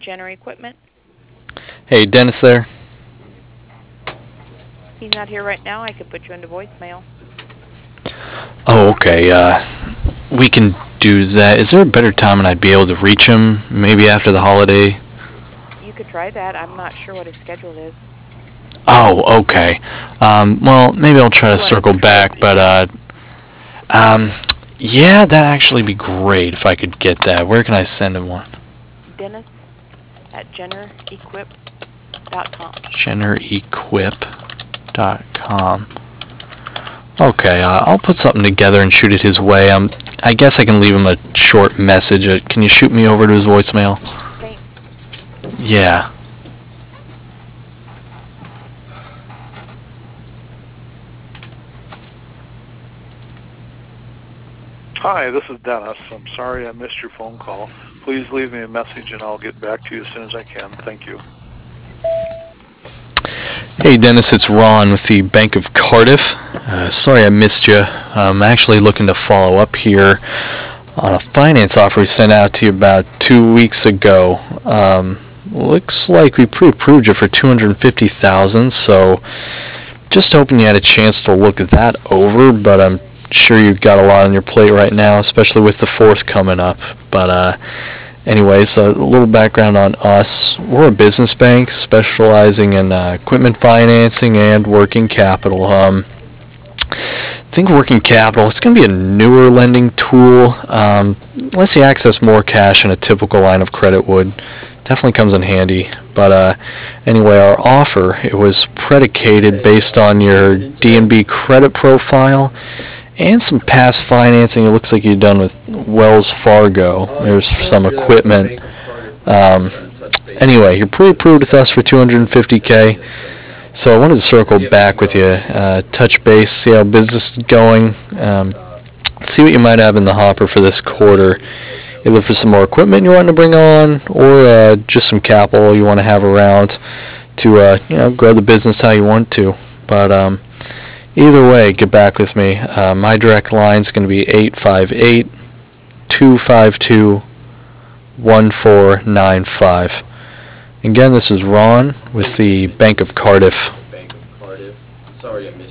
Jenner Equipment. Hey, Dennis there? He's not here right now. I could put you into voicemail. Oh, okay. We can do that. Is there a better time when I'd be able to reach him? Maybe after the holiday? You could try that. I'm not sure what his schedule is. Oh, okay. Well, maybe I'll try Do to you want circle to try his back, but, email? yeah, that'd actually be great if I could get that. Where can I send him one? Dennis at jennerequip.com. jennerequip.com. Okay, I'll put something together and shoot it his way. I guess I can leave him a short message. Can you shoot me over to his voicemail? Thanks. Yeah. Hi, this is Dennis. I'm sorry I missed your phone call. Please leave me a message and I'll get back to you as soon as I can. Thank you. Hey Dennis, it's Ron with the Bank of Cardiff. Sorry I missed you. I'm actually looking to follow up here on a finance offer we sent out to you about 2 weeks ago. Looks like we pre-approved you for $250,000, so just hoping you had a chance to look that over, but I'm sure you've got a lot on your plate right now, especially with the 4th coming up. But anyways, a little background on us. We're a business bank specializing in equipment financing and working capital. Think working capital, it's going to be a newer lending tool. Lets you access more cash than a typical line of credit would. Definitely comes in handy. But anyway, our offer, it was predicated based on your DNB credit profile and some past financing. It looks like you've done with Wells Fargo. There's some equipment. Anyway, you're pre-approved with us for $250K. So I wanted to circle back with you, touch base, see how business is going, see what you might have in the hopper for this quarter. Either for some more equipment you want to bring on, or just some capital you want to have around to grow the business how you want to. But either way, get back with me. My direct line is going to be 858-252-1495. Again, this is Ron with the Bank of Cardiff. Sorry I missed